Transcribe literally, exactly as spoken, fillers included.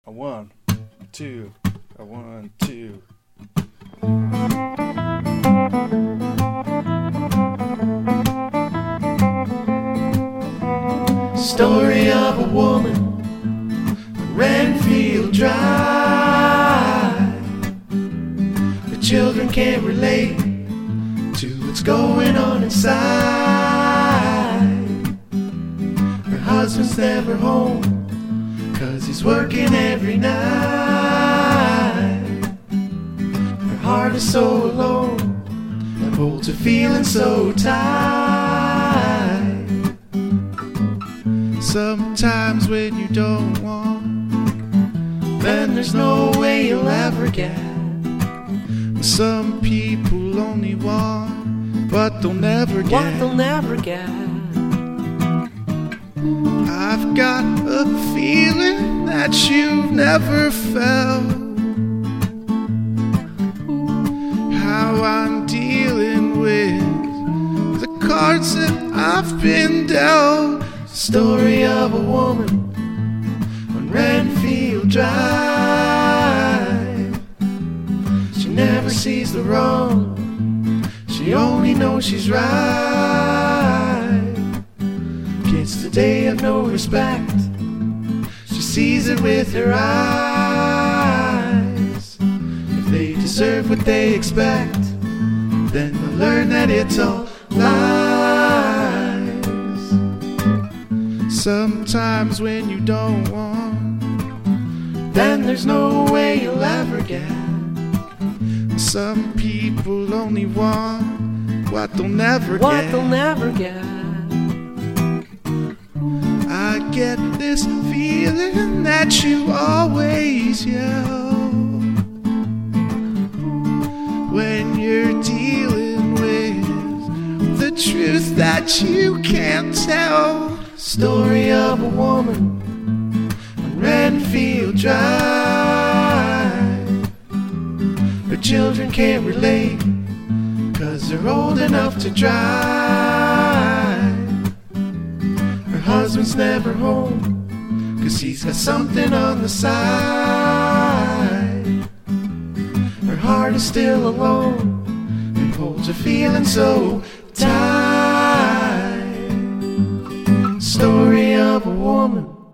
A one, two, a one, two. Story of a woman, Renfield Drive. The children can't relate to what's going on inside. Her husband's never home, 'cause he's working every night. Her heart is so alone, and holds her feeling so tight. Sometimes when you don't want, then there's no way you'll ever get. Some people only want what they'll never get. What they'll never get. I've got a feeling that you've never felt. How I'm dealing with the cards that I've been dealt. Story of a woman on Renfield Drive. She never sees the wrong, she only knows she's right. Kids today have no respect, she sees it with her eyes. If they deserve what they expect, then they'll learn that it's all lies. Sometimes when you don't want, then there's no way you'll ever get. Some people only want what they'll never what get. What they'll never get. I get this feeling that you always yell when you're dealing with the truth that you can't tell. Story of a woman on Renfield Drive. Her children can't relate, 'cause they're old enough to drive. Her husband's never home, 'cause he's got something on the side. Her heart is still alone, and holds her feeling so tight. Story of a woman